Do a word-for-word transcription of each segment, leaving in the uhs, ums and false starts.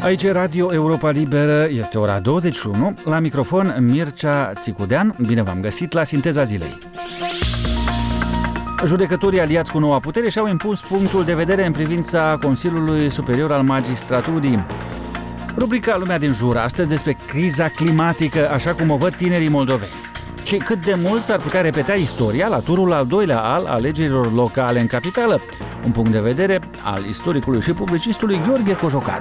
Aici e Radio Europa Liberă, este ora douăzeci și unu, la microfon Mircea Țicudean, bine v-am găsit la Sinteza Zilei. Judecătorii aliați cu noua putere și-au impus punctul de vedere în privința Consiliului Superior al Magistraturii. Rubrica Lumea din jur, astăzi despre criza climatică, așa cum o văd tinerii moldoveni. Și cât de mult s-ar putea repeta istoria la turul al doilea al alegerilor locale în capitală. Un punct de vedere al istoricului și publicistului Gheorghe Cojocaru.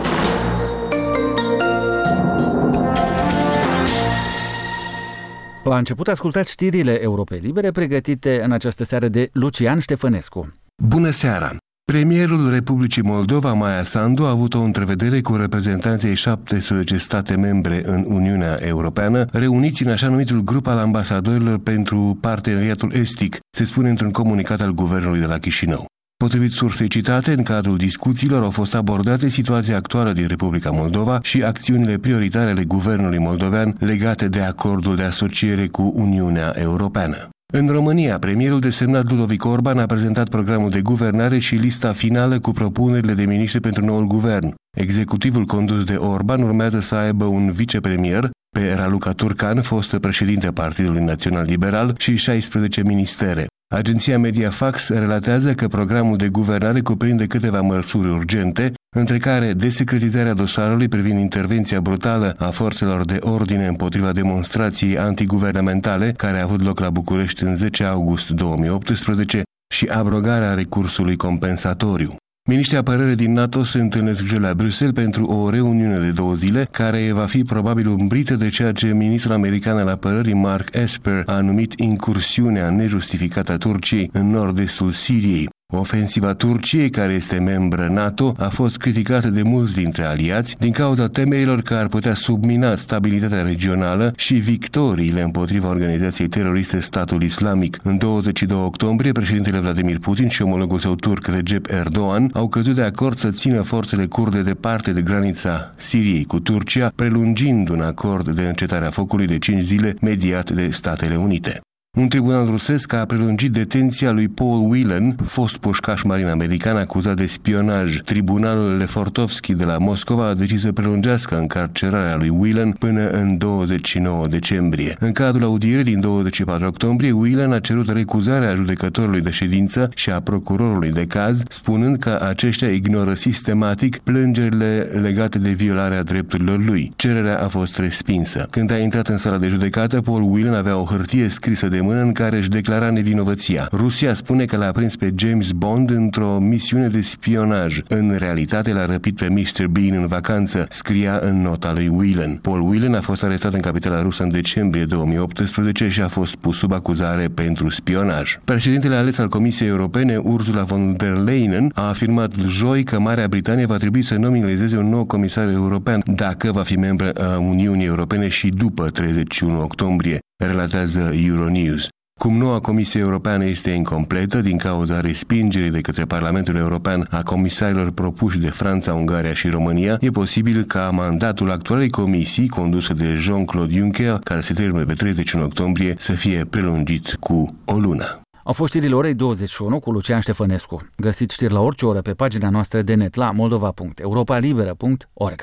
La început ascultați știrile Europei Libere pregătite în această seară de Lucian Ștefănescu. Bună seara! Premierul Republicii Moldova, Maia Sandu, a avut o întrevedere cu reprezentanții ai șaptesprezece state membre în Uniunea Europeană, reuniți în așa numitul grup al ambasadorilor pentru parteneriatul estic, se spune într-un comunicat al guvernului de la Chișinău. Potrivit sursei citate, în cadrul discuțiilor au fost abordate situația actuală din Republica Moldova și acțiunile prioritare ale guvernului moldovean legate de acordul de asociere cu Uniunea Europeană. În România, premierul desemnat Ludovic Orban a prezentat programul de guvernare și lista finală cu propunerile de miniștri pentru noul guvern. Executivul condus de Orban urmează să aibă un vicepremier, pe Raluca Turcan, fost președinte Partidului Național Liberal, și șaisprezece ministere. Agenția Mediafax relatează că programul de guvernare cuprinde câteva măsuri urgente, între care desecretizarea dosarului privind intervenția brutală a forțelor de ordine împotriva demonstrației antiguvernamentale care a avut loc la București în zece august două mii optsprezece și abrogarea recursului compensatoriu. Miniștrii apărării din NATO se întâlnesc joi la Bruxelles pentru o reuniune de două zile, care va fi probabil umbrită de ceea ce ministrul american al apărării Mark Esper a numit incursiunea nejustificată a Turciei în nord-estul Siriei. Ofensiva Turciei, care este membră NATO, a fost criticată de mulți dintre aliați din cauza temerilor că ar putea submina stabilitatea regională și victoriile împotriva organizației teroriste Statul Islamic. În douăzeci și doi octombrie, președintele Vladimir Putin și omologul său turc Recep Erdogan au căzut de acord să țină forțele kurde departe de granița Siriei cu Turcia, prelungind un acord de încetare a focului de cinci zile mediat de Statele Unite. Un tribunal rusesc a prelungit detenția lui Paul Whelan, fost pușcaș marin american acuzat de spionaj. Tribunalul Lefortovski de la Moscova a decis să prelungească încarcerarea lui Whelan până în douăzeci și nouă decembrie. În cadrul audierii din douăzeci și patru octombrie, Whelan a cerut recuzarea judecătorului de ședință și a procurorului de caz, spunând că aceștia ignoră sistematic plângerile legate de violarea drepturilor lui. Cererea a fost respinsă. Când a intrat în sala de judecată, Paul Whelan avea o hârtie scrisă de mână în care își declara nevinovăția. Rusia spune că l-a prins pe James Bond într-o misiune de spionaj. În realitate l-a răpit pe mister Bean în vacanță, scria în nota lui Whelan. Paul Whelan a fost arestat în capitala rusă în decembrie două mii optsprezece și a fost pus sub acuzare pentru spionaj. Președintele ales al Comisiei Europene, Ursula von der Leyen, a afirmat joi că Marea Britanie va trebui să nominalizeze un nou comisar european dacă va fi membră a Uniunii Europene și după treizeci și unu octombrie, relatează Euronews. Cum noua Comisie Europeană este incompletă din cauza respingerii de către Parlamentul European a comisarilor propuși de Franța, Ungaria și România, e posibil ca mandatul actualei comisii, condusă de Jean-Claude Juncker, care se termină pe treizeci și unu octombrie, să fie prelungit cu o lună. Au fost știrile orei douăzeci și unu cu Lucian Ștefănescu. Găsiți știri la orice oră pe pagina noastră de net la moldova punct europa liberă punct org.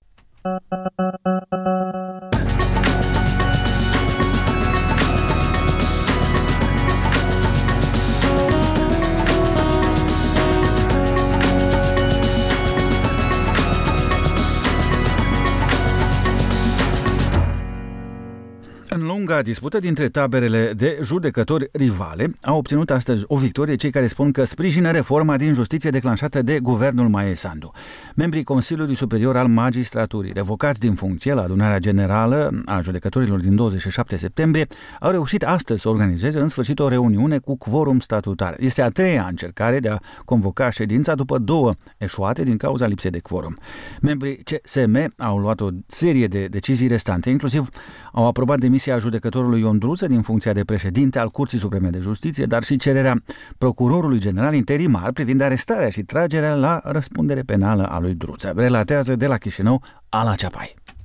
În lunga dispută dintre taberele de judecători rivale, au obținut astăzi o victorie cei care spun că sprijină reforma din justiție declanșată de guvernul Maia Sandu. Membrii Consiliului Superior al Magistraturii, revocați din funcție la adunarea generală a judecătorilor din douăzeci și șapte septembrie, au reușit astăzi să organizeze în sfârșit o reuniune cu quorum statutar. Este a treia încercare de a convoca ședința după două eșuate din cauza lipsei de quorum. Membrii C S M au luat o serie de decizii restante, inclusiv au aprobat demisia a judecătorului Ion Druță din funcția de președinte al Curții Supreme de Justiție, dar și cererea procurorului general interimar privind arestarea și tragerea la răspundere penală a lui Druță. Relatează de la Chișinău Ala Ceapai.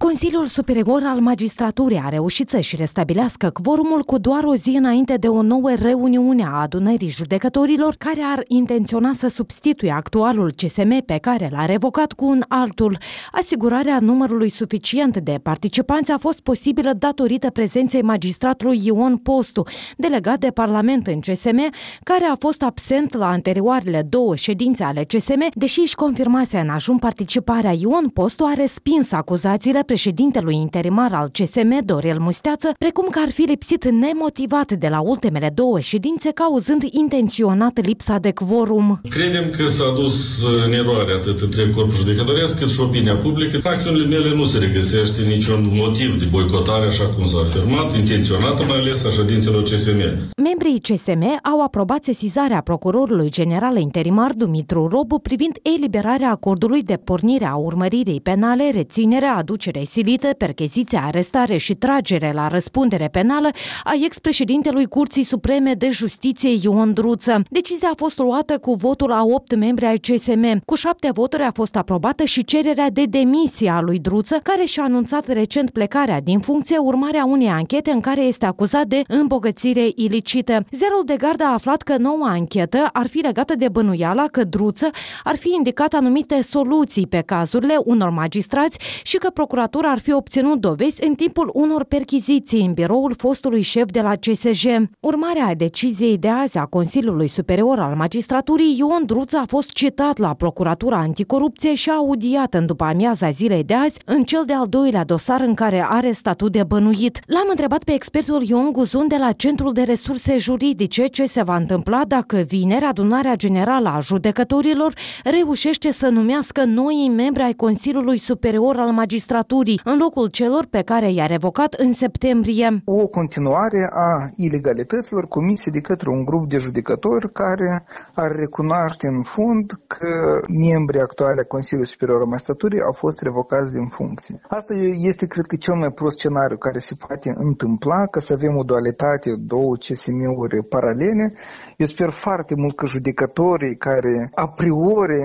Consiliul Superior al Magistraturii a reușit să-și restabilească quorumul cu doar o zi înainte de o nouă reuniune a adunării judecătorilor care ar intenționa să substituie actualul C S M pe care l-a revocat cu un altul. Asigurarea numărului suficient de participanți a fost posibilă datorită prezenței magistratului Ion Postu, delegat de Parlament în C S M, care a fost absent la anterioarele două ședințe ale C S M, deși își confirmase în ajun participarea. Ion Postu a respins acuzațiile președintelui interimar al C S M, Dorel Musteață, precum că ar fi lipsit nemotivat de la ultimele două ședințe, cauzând intenționat lipsa de quorum. Credem că s-a dus în eroare atât întreg corpul judecătoresc cât și opinia publică. În acțiunile mele nu se regăsește niciun motiv de boicotare, așa cum s-a afirmat, intenționată mai ales a ședințelor C S M. Membrii C S M au aprobat sesizarea procurorului general interimar Dumitru Robu privind eliberarea acordului de pornire a urmăririi penale, reținere, aducere silită, percheziție, arestare și tragere la răspundere penală a ex-președintelui Curții Supreme de Justiție Ion Druță. Decizia a fost luată cu votul a opt membri ai C S M. Cu șapte voturi a fost aprobată și cererea de demisie a lui Druță, care și-a anunțat recent plecarea din funcție urmarea unei anchete în care este acuzat de îmbogățire ilicită. Zerul de gardă a aflat că noua anchetă ar fi legată de bănuiala că Druță ar fi indicat anumite soluții pe cazurile unor magistrați și că procuratura ar fi obținut dovezi în timpul unor perchiziții în biroul fostului șef de la C S J. Urmarea deciziei de azi a Consiliului Superior al Magistraturii, Ion Druță a fost citat la Procuratura Anticorupție și a audiat în după amiaza zilei de azi în cel de-al doilea dosar în care are statut de bănuit. L-am întrebat pe expertul Ion Guzun de la Centrul de Resurse Juridice ce se va întâmpla dacă vineri adunarea generală a judecătorilor reușește să numească noi membri ai Consiliului Superior al Magistraturii în locul celor pe care i-a revocat în septembrie. O continuare a ilegalităților comise de către un grup de judecători care ar recunoaște în fond că membrii actuali ai Consiliului Superior al Magistraturii au fost revocați din funcție. Asta este, cred că, cel mai prost scenariu care se poate întâmpla, că să avem o dualitate, două C S M-uri paralele. Eu sper foarte mult că judecătorii care a priori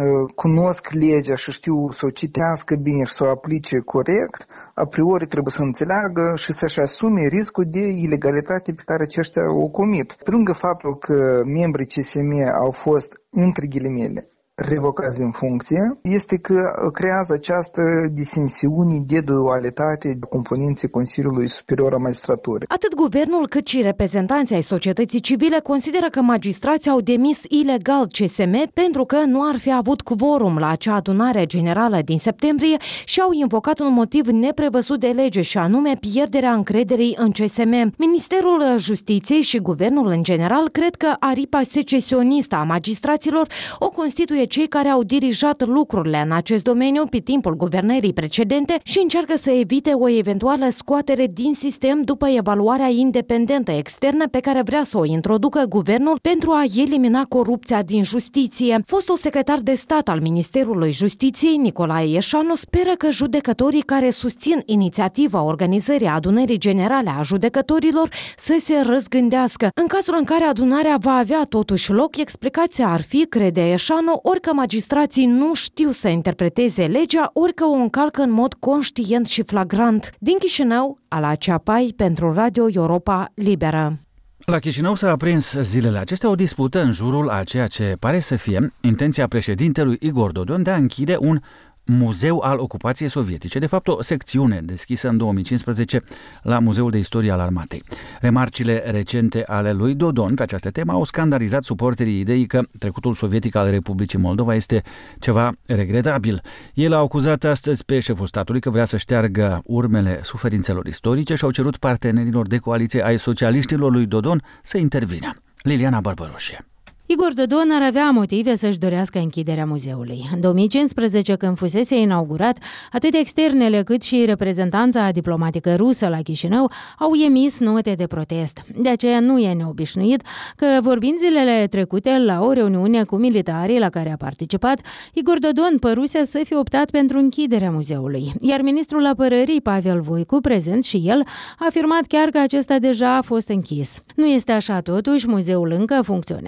cunosc legea și știu să o citească bine și să o aplice corect, a priori trebuie să înțeleagă și să-și asume riscul de ilegalitate pe care aceștia o comit. Pe lângă faptul că membrii C S M au fost, între ghilimele, revocați din funcție, este că creează această disensiune de dualitate de componențe Consiliului Superior al Magistraturii. Atât guvernul cât și reprezentanții ai societății civile consideră că magistrații au demis ilegal C S M pentru că nu ar fi avut quorum la acea adunare generală din septembrie și au invocat un motiv neprevăzut de lege și anume pierderea încrederii în C S M. Ministerul Justiției și guvernul în general cred că aripa secesionistă a magistraților o constituie cei care au dirijat lucrurile în acest domeniu pe timpul guvernării precedente și încearcă să evite o eventuală scoatere din sistem după evaluarea independentă externă pe care vrea să o introducă guvernul pentru a elimina corupția din justiție. Fostul secretar de stat al Ministerului Justiției, Nicolae Ieșanu, speră că judecătorii care susțin inițiativa organizării adunării generale a judecătorilor să se răzgândească. În cazul în care adunarea va avea totuși loc, explicația ar fi, crede Ieșanu, ori că magistrații nu știu să interpreteze legea, ori că o încalcă în mod conștient și flagrant. Din Chișinău, Ala Ceapai, pentru Radio Europa Liberă. La Chișinău s-a aprins zilele acestea o dispută în jurul a ceea ce pare să fie intenția președintelui Igor Dodon de a închide un Muzeu al Ocupației Sovietice, de fapt o secțiune deschisă în două mii cincisprezece la Muzeul de Istorie al Armatei. Remarcile recente ale lui Dodon pe această temă au scandalizat suporterii ideii că trecutul sovietic al Republicii Moldova este ceva regretabil. El a acuzat astăzi pe șeful statului că vrea să șteargă urmele suferințelor istorice și au cerut partenerilor de coaliție ai socialiștilor lui Dodon să intervină. Liliana Barbaroșie. Igor Dodon ar avea motive să-și dorească închiderea muzeului. În două mii cincisprezece, când fusese inaugurat, atât externele cât și reprezentanța diplomatică rusă la Chișinău au emis note de protest. De aceea nu e neobișnuit că, vorbind zilele trecute la o reuniune cu militarii la care a participat, Igor Dodon păruse să fi optat pentru închiderea muzeului. Iar ministrul apărării, Pavel Voicu, prezent și el, a afirmat chiar că acesta deja a fost închis. Nu este așa totuși, muzeul încă funcționează, dar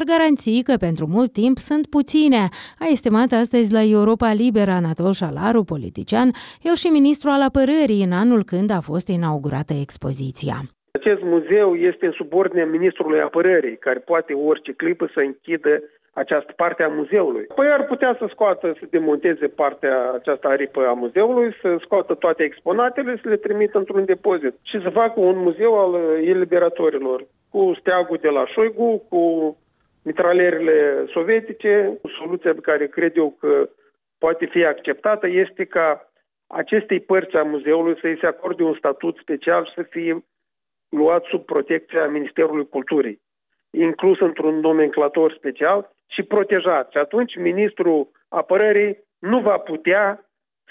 dar garanții că pentru mult timp sunt puține, a estimat astăzi la Europa Liberă Anatol Șalaru, politician, el și ministrul al apărării în anul când a fost inaugurată expoziția. Acest muzeu este în subordinea ministrului apărării, care poate orice clipă să închidă această parte a muzeului. Păi ar putea să scoată, să demonteze partea aceasta aripă a muzeului, să scoată toate exponatele, să le trimită într-un depozit și să facă un muzeu al eliberatorilor, cu steagul de la Șoigu, cu mitralierele sovietice. Soluția pe care cred eu că poate fi acceptată este ca acestei părți a muzeului să îi se acorde un statut special și să fie luat sub protecția Ministerului Culturii, inclus într-un nomenclator special și protejat. Și atunci ministrul apărării nu va putea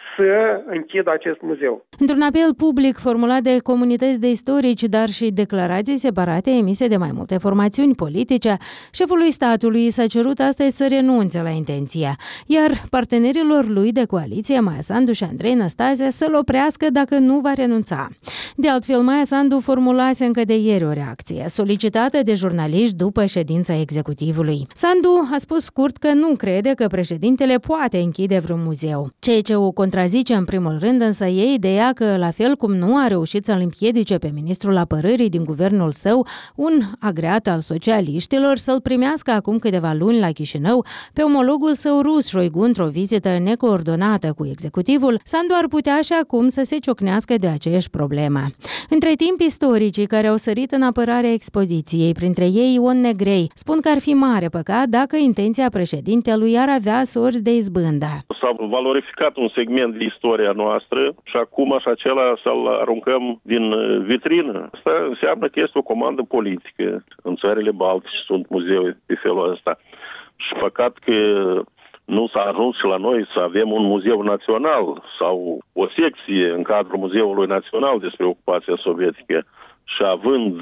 să închidă acest muzeu. Într-un apel public formulat de comunități de istorici, dar și declarații separate emise de mai multe formațiuni politice, șefului statului s-a cerut astăzi să renunțe la intenție, iar partenerilor lui de coaliție, Maia Sandu și Andrei Năstase, să-l oprească dacă nu va renunța. De altfel, Maia Sandu formulase încă de ieri o reacție, solicitată de jurnaliști după ședința executivului. Sandu a spus scurt că nu crede că președintele poate închide vreun muzeu, ceea ce o contrazice în primul rând, însă e ideea că, la fel cum nu a reușit să-l împiedice pe ministrul apărării din guvernul său, un agreat al socialiștilor, să-l primească acum câteva luni la Chișinău pe omologul său rus, Șoigu, într-o vizită necoordonată cu executivul, Sandu ar putea și acum să se ciocnească de aceeași problemă. Între timp, istoricii care au sărit în apărarea expoziției, printre ei Ion Negrei, spun că ar fi mare păcat dacă intenția președintelui ar avea sorți de izbândă. S-a valorificat un segment de istoria noastră și acum așa acela să-l aruncăm din vitrină. Asta înseamnă că este o comandă politică. În țările baltice sunt muzee de felul ăsta. Și păcat că nu s-a ajuns și la noi să avem un muzeu național sau o secție în cadrul Muzeului Național despre ocupația sovietică. Și având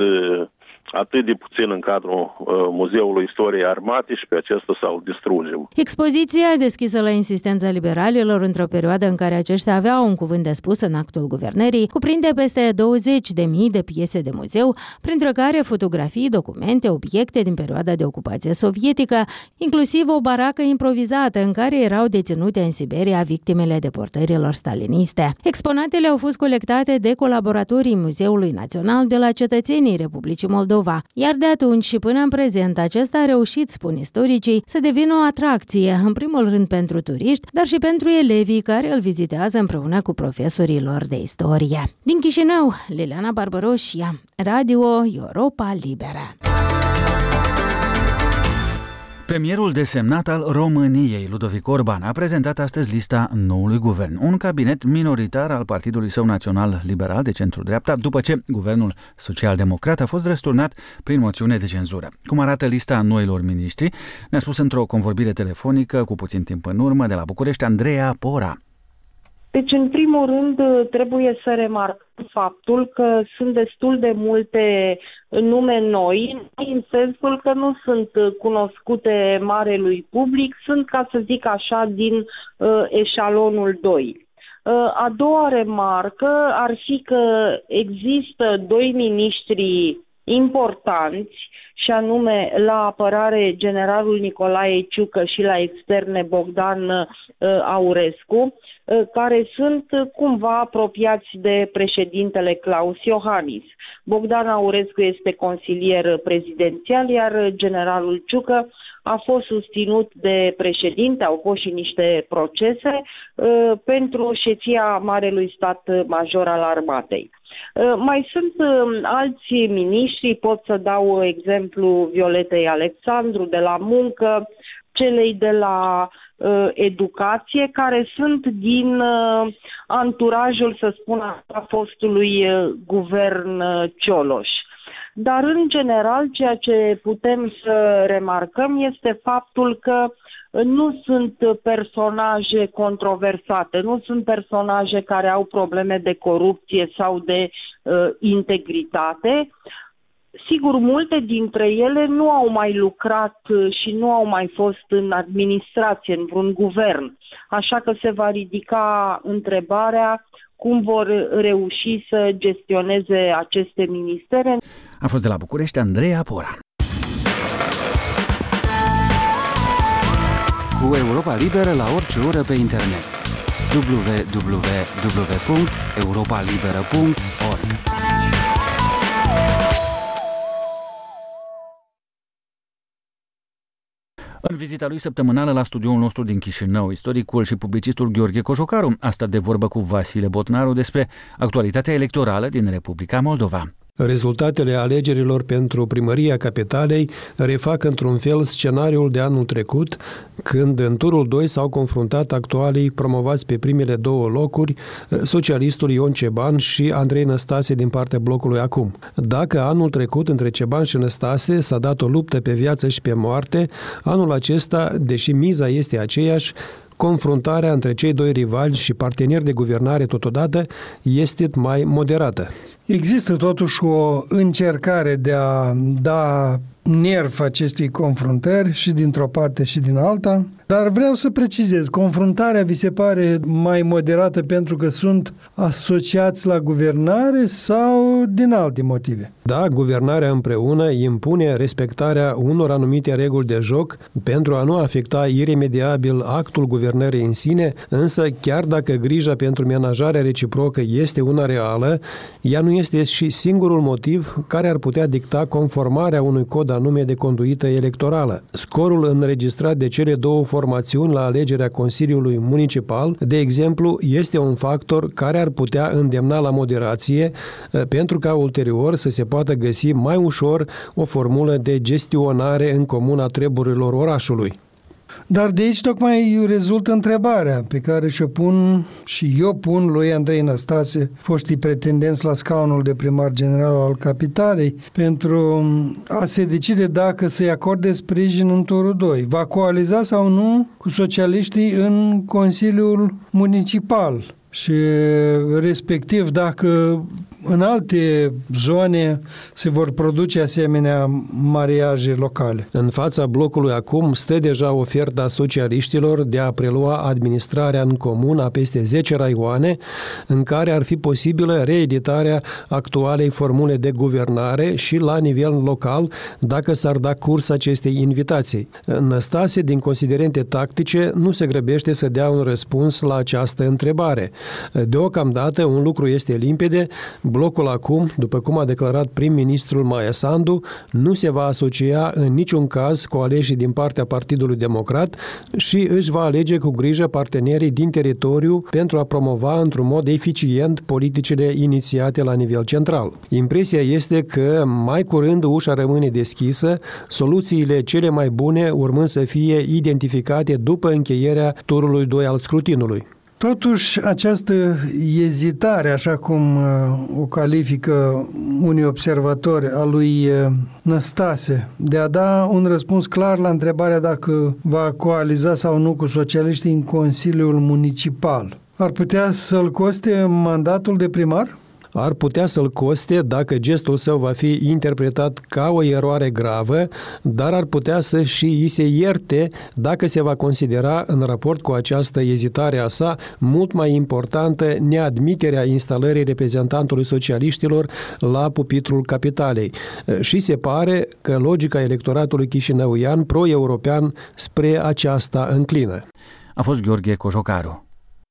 atât de puțin în cadrul uh, Muzeului Istoriei Armate și pe acesta să-l distrugem. Expoziția, deschisă la insistența liberalilor într-o perioadă în care aceștia aveau un cuvânt de spus în actul guvernării, cuprinde peste douăzeci de mii de piese de muzeu, printre care fotografii, documente, obiecte din perioada de ocupație sovietică, inclusiv o baracă improvizată în care erau deținute în Siberia victimele deportărilor staliniste. Exponatele au fost colectate de colaboratorii Muzeului Național de la cetățenii Republicii Moldova. Iar de atunci și până în prezent, acesta a reușit, spun istoricii, să devină o atracție, în primul rând pentru turiști, dar și pentru elevii care îl vizitează împreună cu profesorii lor de istorie. Din Chișinău, Liliana Barbaroșia, Radio Europa Liberă. Premierul desemnat al României, Ludovic Orban, a prezentat astăzi lista noului guvern, un cabinet minoritar al Partidului său național liberal de centru-dreapta, după ce guvernul social-democrat a fost răsturnat prin moțiune de cenzură. Cum arată lista noilor miniștri, ne-a spus într-o convorbire telefonică cu puțin timp în urmă de la București Andreea Pora. Deci, în primul rând, trebuie să remarcăm faptul că sunt destul de multe nume noi, în sensul că nu sunt cunoscute marelui public, sunt, ca să zic așa, din uh, eșalonul doi. Uh, a doua remarcă ar fi că există doi miniștri importanți, și anume la apărare generalul Nicolae Ciucă și la externe Bogdan uh, Aurescu, uh, care sunt cumva apropiați de președintele Klaus Iohannis. Bogdan Aurescu este consilier prezidențial, iar generalul Ciucă a fost susținut de președinte, au fost și niște procese uh, pentru șefia Marelui Stat Major al Armatei. Uh, mai sunt uh, alți miniștri, pot să dau exemplu Violetei Alexandru de la Muncă, celei de la uh, Educație, care sunt din uh, anturajul, să spun așa, fostului uh, guvern uh, Cioloș. Dar, în general, ceea ce putem să remarcăm este faptul că nu sunt personaje controversate, nu sunt personaje care au probleme de corupție sau de uh, integritate. Sigur, multe dintre ele nu au mai lucrat și nu au mai fost în administrație, în vreun guvern. Așa că se va ridica întrebarea cum vor reuși să gestioneze aceste ministere. A fost de la București Andreea Pora. cu Europa Liberă la orice oră pe internet. w w w punct europa liberă punct org. În vizita lui săptămânală la studioul nostru din Chișinău, istoricul și publicistul Gheorghe Cojocaru a stat de vorbă cu Vasile Botnaru despre actualitatea electorală din Republica Moldova. Rezultatele alegerilor pentru primăria capitalei refac într-un fel scenariul de anul trecut, când în turul doi s-au confruntat actualii promovați pe primele două locuri, socialistul Ion Ceban și Andrei Năstase din partea blocului Acum. Dacă anul trecut între Ceban și Năstase s-a dat o luptă pe viață și pe moarte, anul acesta, deși miza este aceeași, confruntarea între cei doi rivali și parteneri de guvernare totodată este mai moderată. Există totuși o încercare de a da nerv acestei confruntări și dintr-o parte și din alta, dar vreau să precizez, confruntarea vi se pare mai moderată pentru că sunt asociați la guvernare sau din alte motive? Da, guvernarea împreună impune respectarea unor anumite reguli de joc pentru a nu afecta iremediabil actul guvernării în sine, însă chiar dacă grija pentru menajarea reciprocă este una reală, ea nu este și singurul motiv care ar putea dicta conformarea unui cod anume de conduită electorală. Scorul înregistrat de cele două formațiuni la alegerea Consiliului Municipal, de exemplu, este un factor care ar putea îndemna la moderație pentru ca ulterior să se poată găsi mai ușor o formulă de gestionare în comun a treburilor orașului. Dar de aici tocmai rezultă întrebarea pe care și-o pun și eu pun lui Andrei Năstase, foștii pretendenți la scaunul de primar general al capitalei, pentru a se decide dacă să-i acorde sprijin în turul doi. Va coaliza sau nu cu socialiștii în Consiliul Municipal și respectiv dacă în alte zone se vor produce asemenea mariaje locale. În fața blocului Acum stă deja oferta socialiștilor de a prelua administrarea în comun a peste zece raioane, în care ar fi posibilă reeditarea actualei formule de guvernare și la nivel local, dacă s-ar da curs acestei invitații. Năstase, din considerente tactice, nu se grăbește să dea un răspuns la această întrebare. Deocamdată, un lucru este limpede: blocul Acum, după cum a declarat prim-ministrul Maia Sandu, nu se va asocia în niciun caz cu aleșii din partea Partidului Democrat și își va alege cu grijă partenerii din teritoriu pentru a promova într-un mod eficient politicile inițiate la nivel central. Impresia este că mai curând ușa rămâne deschisă, soluțiile cele mai bune urmând să fie identificate după încheierea turului doi al scrutinului. Totuși, această ezitare, așa cum o califică unii observatori, a lui Năstase, de a da un răspuns clar la întrebarea dacă va coaliza sau nu cu socialiștii în Consiliul Municipal, ar putea să-l coste mandatul de primar? Ar putea să-l coste dacă gestul său va fi interpretat ca o eroare gravă, dar ar putea să și îi se ierte dacă se va considera în raport cu această ezitare a sa mult mai importantă neadmiterea instalării reprezentantului socialiștilor la pupitrul capitalei. Și se pare că logica electoratului chișinăuian pro-european spre aceasta înclină. A fost Gheorghe Cojocaru.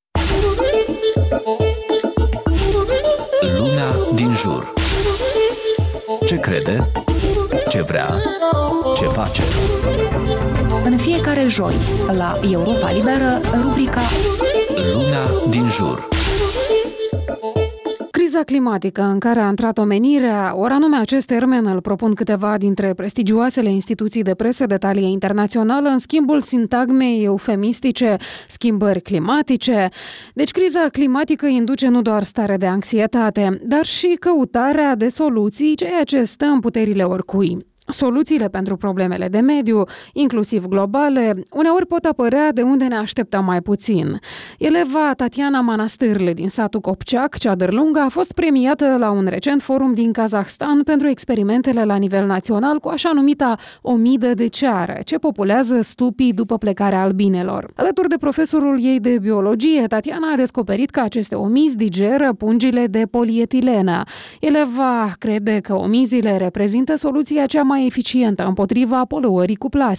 Lumea din jur. Ce crede? Ce vrea? Ce face? În fiecare joi, la Europa Liberă, rubrica Lumea din jur. Criza climatică în care a intrat omenirea, ori anume acest termen îl propun câteva dintre prestigioasele instituții de presă de talie internațională în schimbul sintagmei eufemistice schimbări climatice. Deci criza climatică induce nu doar stare de anxietate, dar și căutarea de soluții, ceea ce stă în puterile oricui. Soluțiile pentru problemele de mediu, inclusiv globale, uneori pot apărea de unde ne așteptăm mai puțin. Eleva Tatiana Manastârle din satul Copceac, Ceadărlunga, a fost premiată la un recent forum din Kazahstan pentru experimentele la nivel național cu așa numita omidă de ceară, ce populează stupii după plecarea albinelor. Alături de profesorul ei de biologie, Tatiana a descoperit că aceste omizi digeră pungile de polietilenă. Eleva crede că omizile reprezintă soluția cea mai eficientă împotriva poluării cu plastic.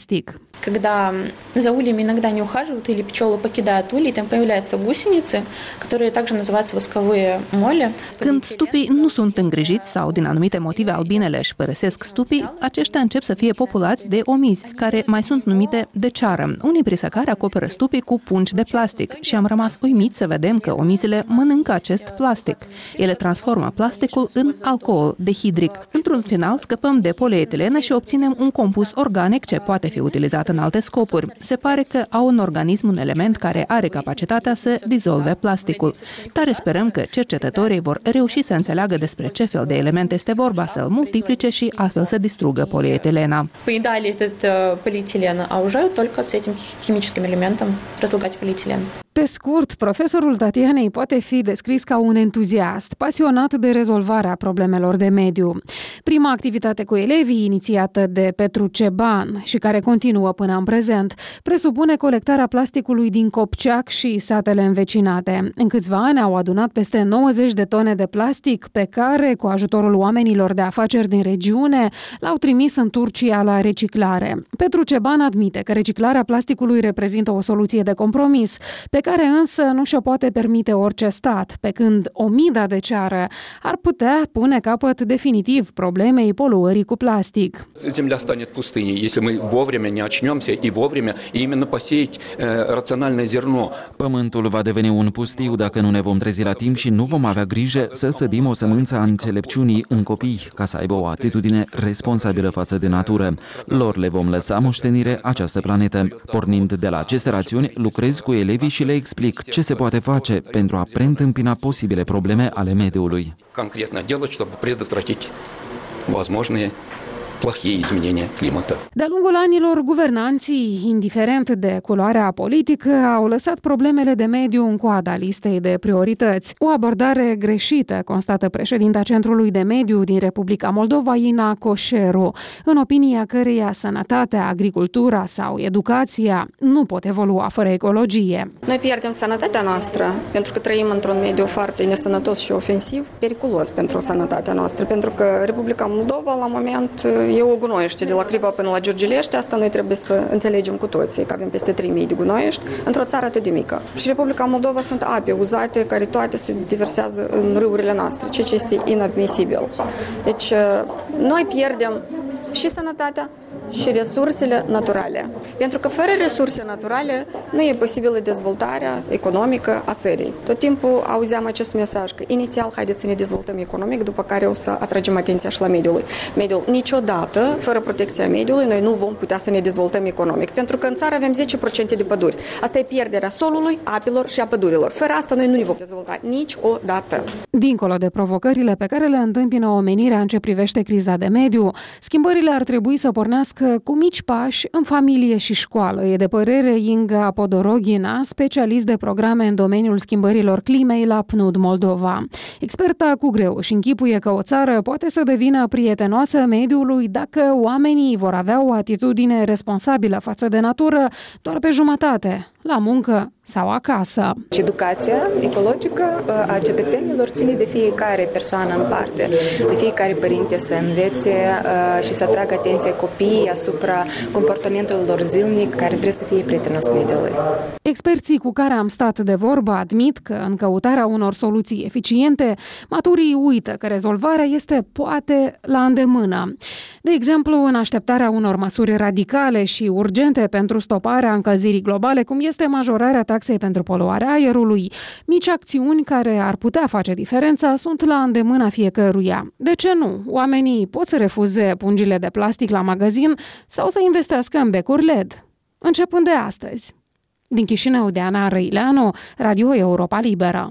Когда за ульями иногда не ухаживают или пчелы покидают улей, там появляются гусеницы, которые также называются восковые моли. Când stupii nu sunt îngrijiți sau din anumite motive albinele își părăsesc stupii, aceștia încep să fie populați de omizi, care mai sunt numite de ceară. Unii prisăcari acoperă stupii cu pungi de plastic și am rămas uimiți să vedem că omizile mănâncă acest plastic. Ele transformă plasticul în alcool dehidric. Într-un final scăpăm de polietilenă și obținem un compus organic ce poate fi utilizat în alte scopuri. Se pare că au în organism un element care are capacitatea să dizolve plasticul. Tare sperăm că cercetătorii vor reuși să înțeleagă despre ce fel de element este vorba, să-l multiplice și astfel să distrugă polietilena. Поедали этот полиэтилен, а уже только с этим химическим элементом разлагать полиэтилен. Pe scurt, profesorul Tatianei poate fi descris ca un entuziast, pasionat de rezolvarea problemelor de mediu. Prima activitate cu elevii, inițiată de Petru Ceban și care continuă până în prezent, presupune colectarea plasticului din Copceac și satele învecinate. În câțiva ani au adunat peste nouăzeci de tone de plastic pe care, cu ajutorul oamenilor de afaceri din regiune, l-au trimis în Turcia la reciclare. Petru Ceban admite că reciclarea plasticului reprezintă o soluție de compromis, pe care însă nu și-o poate permite orice stat, pe când omida de ceară ar putea pune capăt definitiv problemei poluării cu plastic. Земля станет пустыней, если мы вовремя не очнемся и вовремя именно посеять рациональное зерно. Pământul va deveni un pustiu dacă nu ne vom trezi la timp și nu vom avea grijă să sădim o sămânță a înțelepciunii în copii, ca să aibă o atitudine responsabilă față de natură. Lor le vom lăsa moștenire această planetă. Pornind de la aceste rațiuni, lucrez cu elevii și le explic ce se poate face pentru a preîntâmpina posibile probleme ale mediului. Concretно делать, чтобы предотвратить возможные плохие изменения климата. De-a lungul anilor, guvernanții, indiferent de culoarea politică, au lăsat problemele de mediu în coada listei de priorități. O abordare greșită, constată președinta Centrului de Mediu din Republica Moldova, Ina Coșeru, în opinia căreia sănătatea, agricultura sau educația nu pot evolua fără ecologie. Noi pierdem sănătatea noastră pentru că trăim într-un mediu foarte nesănătos și ofensiv, periculos pentru sănătatea noastră, pentru că Republica Moldova, la moment, e o gunoiește de la Criva până la Giurgilești. Asta noi trebuie să înțelegem cu toții, că avem peste trei mii de gunoiești într-o țară atât de mică. Și Republica Moldova sunt ape uzate care toate se diversează în râurile noastre, ceea ce este inadmisibil. Deci noi pierdem și sănătatea și resursele naturale. Pentru că fără resurse naturale nu e posibilă dezvoltarea economică a țării. Tot timpul auzeam acest mesaj că inițial haideți să ne dezvoltăm economic, după care o să atragem atenția și la mediul. Mediul niciodată, fără protecția mediului, noi nu vom putea să ne dezvoltăm economic. Pentru că în țară avem zece la sută de păduri. Asta e pierderea solului, apelor și a pădurilor. Fără asta noi nu ne vom dezvolta niciodată. Dincolo de provocările pe care le întâmpină omenirea în ce privește criza de mediu, schimbările ar trebui să pornească cu mici pași în familie și școală. E de părere Inga Podoroghina, specialist de programe în domeniul schimbărilor climei la P N U D Moldova. Experta cu greu își închipuie că o țară poate să devină prietenoasă mediului dacă oamenii vor avea o atitudine responsabilă față de natură doar pe jumătate, la muncă sau acasă. Educația ecologică a cetățenilor ține de fiecare persoană în parte, de fiecare părinte să învețe și să atragă atenția copiii asupra comportamentului lor zilnic care trebuie să fie prietenos mediului. Experții cu care am stat de vorbă admit că în căutarea unor soluții eficiente, maturii uită că rezolvarea este poate la îndemână. De exemplu, în așteptarea unor măsuri radicale și urgente pentru stoparea încălzirii globale, cum este majorarea taxei pentru poluarea aerului, mici acțiuni care ar putea face diferența sunt la îndemâna fiecăruia. De ce nu? Oamenii pot să refuze pungile de plastic la magazin sau să investească în becuri L E D. Începând de astăzi. Din Chișinău, de Ana Răileanu, Radio Europa Liberă.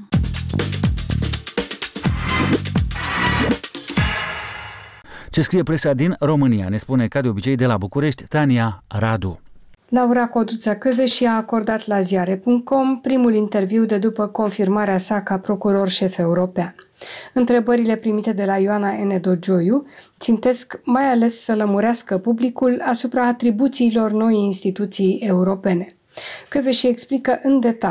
Ce scrie presa din România, ne spune ca de obicei de la București Tania Radu. Laura Codruța-Kövesi a acordat la ziare punct com primul interviu de după confirmarea sa ca procuror șef european. Întrebările primite de la Ioana N. Dogioiu țintesc mai ales să lămurească publicul asupra atribuțiilor noii instituții europene. Kövesi explică în detaliu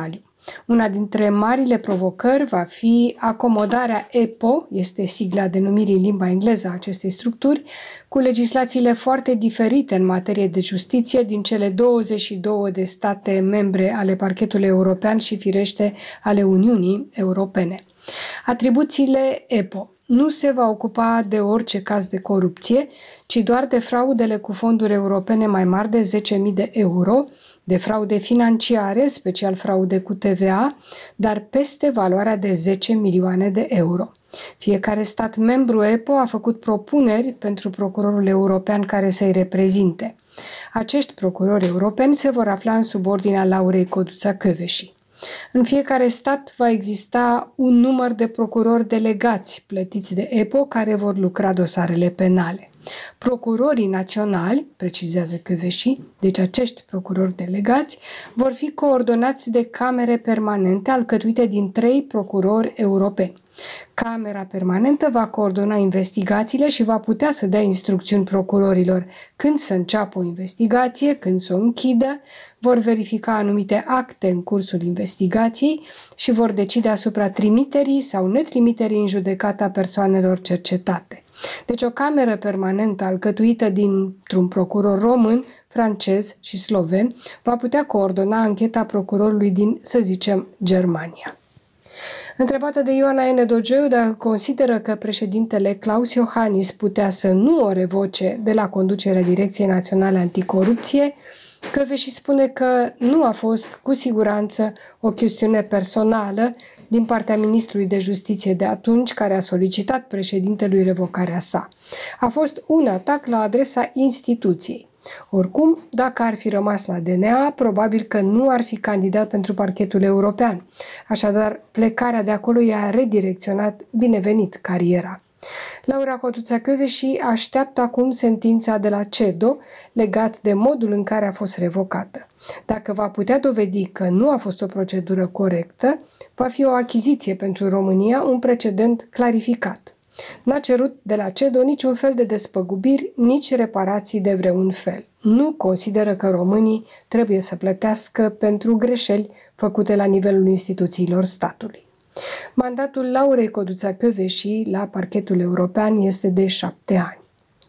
Una dintre marile provocări va fi acomodarea E P O, este sigla denumirii în limba engleză a acestei structuri, cu legislațiile foarte diferite în materie de justiție din cele douăzeci și două de state membre ale parchetului european și firește ale Uniunii Europene. Atribuțiile E P O. Nu se va ocupa de orice caz de corupție, ci doar de fraudele cu fonduri europene mai mari de zece mii de euro, de fraude financiare, special fraude cu T V A, dar peste valoarea de zece milioane de euro. Fiecare stat membru E P O a făcut propuneri pentru procurorul european care să-i reprezinte. Acești procurori europeni se vor afla în subordinea Laurei Codruța-Kövesi. În fiecare stat va exista un număr de procurori delegați plătiți de E P O care vor lucra dosarele penale. Procurorii naționali, precizează Kövesi, deci acești procurori delegați, vor fi coordonați de camere permanente alcătuite din trei procurori europeni. Camera permanentă va coordona investigațiile și va putea să dea instrucțiuni procurorilor când să înceapă o investigație, când să o închidă, vor verifica anumite acte în cursul investigației și vor decide asupra trimiterii sau netrimiterii în judecată a persoanelor cercetate. Deci o cameră permanentă alcătuită dintr-un procuror român, francez și sloven va putea coordona ancheta procurorului din, să zicem, Germania. Întrebată de Ioana N. Dogeu dacă consideră că președintele Klaus Iohannis putea să nu o revoce de la conducerea Direcției Naționale Anticorupție, Kövesi spune că nu a fost cu siguranță o chestiune personală din partea ministrului de justiție de atunci care a solicitat președintelui revocarea sa. A fost un atac la adresa instituției. Oricum, dacă ar fi rămas la D N A, probabil că nu ar fi candidat pentru parchetul european. Așadar, plecarea de acolo i-a redirecționat binevenit cariera. Laura Codruța-Kövesi așteaptă acum sentința de la C E D O legat de modul în care a fost revocată. Dacă va putea dovedi că nu a fost o procedură corectă, va fi o achiziție pentru România, un precedent clarificat. N-a cerut de la C E D O niciun fel de despăgubiri, nici reparații de vreun fel. Nu consideră că românii trebuie să plătească pentru greșeli făcute la nivelul instituțiilor statului. Mandatul Laurei Codruța-Kövesi la parchetul european este de șapte ani.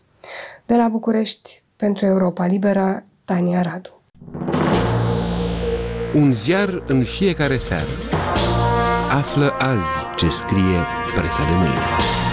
De la București, pentru Europa Liberă, Tania Radu. Un ziar în fiecare seară. Află azi ce scrie presa de mâine.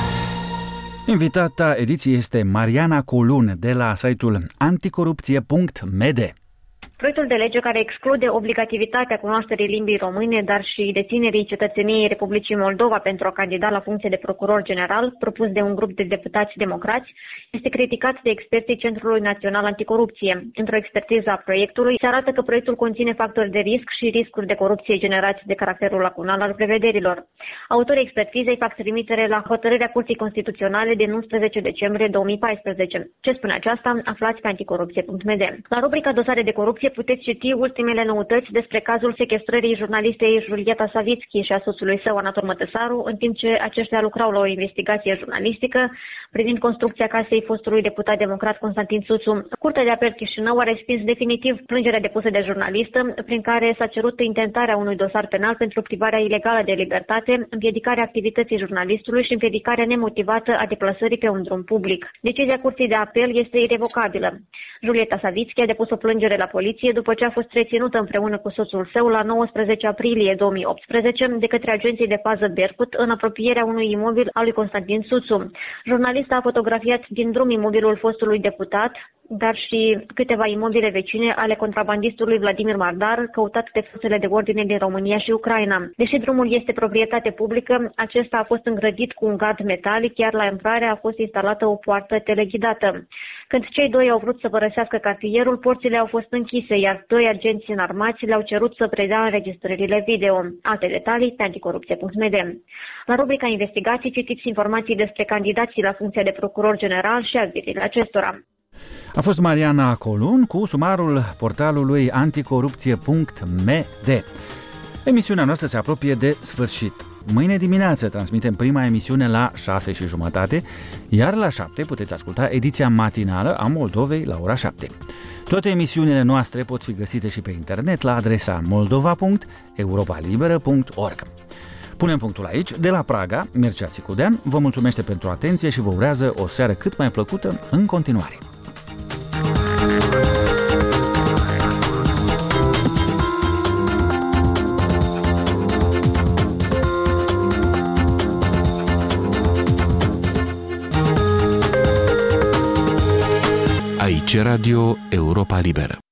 Invitata ediției este Mariana Colun de la site-ul anticorupție punct m d. Proiectul de lege care exclude obligativitatea cunoașterii limbii române, dar și deținerii cetățeniei Republicii Moldova pentru a candida la funcție de procuror general, propus de un grup de deputați democrați, este criticat de experții Centrului Național Anticorupție. Într-o expertiză a proiectului, se arată că proiectul conține factori de risc și riscuri de corupție generați de caracterul lacunal al prevederilor. Autorii expertizei fac trimitere la hotărârea Curții Constituționale din unsprezece decembrie două mii paisprezece. Ce spune aceasta? Aflați pe anticorupție punct m d. La rubrica Dosare de corupție puteți citi ultimele noutăți despre cazul sechestrării jurnalistei Julieta Savitski și a soțului său Anator Mătăsaru, în timp ce aceștia lucrau la o investigație jurnalistică privind construcția casei fostului deputat democrat Constantin Țuțu. Curtea de apel Chișinău a respins definitiv plângerea depusă de jurnalistă, prin care s-a cerut intentarea unui dosar penal pentru privarea ilegală de libertate, împiedicarea activității jurnalistului și împiedicarea nemotivată a deplasării pe un drum public. Decizia Curții de apel este irevocabilă. Julieta Savitski a depus o plângere la poliție după ce a fost reținută împreună cu soțul său la nouăsprezece aprilie două mii optsprezece de către agenții de pază Berkut în apropierea unui imobil al lui Constantin Țuțu. Jurnalista a fotografiat din drum imobilul fostului deputat, dar și câteva imobile vecine ale contrabandistului Vladimir Mardar, căutat de forțele de ordine din România și Ucraina. Deși drumul este proprietate publică, acesta a fost îngrădit cu un gard metalic, iar la intrare a fost instalată o poartă teleghidată. Când cei doi au vrut să părăsească cartierul, porțile au fost închise, iar doi agenți înarmați le-au cerut să predea înregistrările video. Alte detalii pe anticorupție punct m d. La rubrica investigații citiți informații despre candidații la funcția de procuror general și aviziile acestora. A fost Mariana Colun cu sumarul portalului anticorupție punct m d. Emisiunea noastră se apropie de sfârșit. Mâine dimineață transmitem prima emisiune la șase și jumătate, iar la șapte puteți asculta ediția matinală a Moldovei la ora șapte. Toate emisiunile noastre pot fi găsite și pe internet la adresa moldova punct europa liberă punct org. Punem punctul aici. De la Praga, Mircea Țicudean vă mulțumește pentru atenție și vă urează o seară cât mai plăcută în continuare. Aici Radio Europa Liberă.